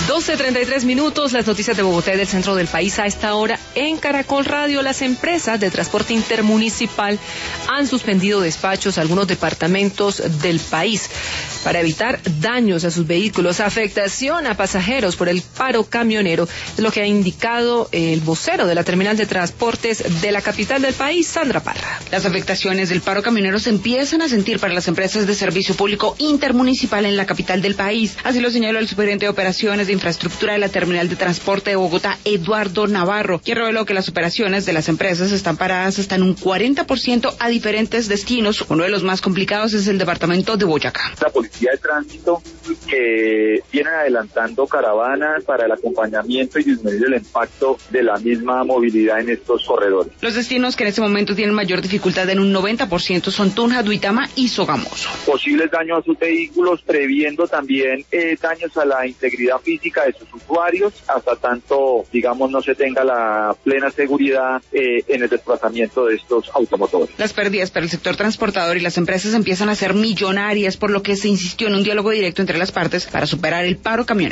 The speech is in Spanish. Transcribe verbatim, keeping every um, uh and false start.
doce treinta y tres minutos, las noticias de Bogotá y del centro del país a esta hora en Caracol Radio. Las empresas de transporte intermunicipal han suspendido despachos a algunos departamentos del país para evitar daños a sus vehículos, afectación a pasajeros por el paro camionero, es lo que ha indicado el vocero de la terminal de transportes de la capital del país, Sandra Parra. Las afectaciones del paro camionero se empiezan a sentir para las empresas de servicio público intermunicipal en la capital del país. Así lo señaló el superintendente de operaciones de infraestructura de la terminal de transporte de Bogotá, Eduardo Navarro, quien reveló que las operaciones de las empresas están paradas hasta en un cuarenta por ciento a diferentes destinos. Uno de los más complicados es el departamento de Boyacá. La policía de tránsito que vienen adelantando caravanas para el acompañamiento y disminuir el impacto de la misma movilidad en estos corredores. Los destinos que en este momento tienen mayor dificultad en un noventa por ciento son Tunja, Duitama y Sogamoso. Posibles daños a sus vehículos, previendo también eh, daños a la integridad física de sus usuarios, hasta tanto, digamos, no se tenga la plena seguridad eh, en el desplazamiento de estos automotores. Las pérdidas para el sector transportador y las empresas empiezan a ser millonarias, por lo que se insistió en un diálogo directo entre las partes para superar el paro camionero.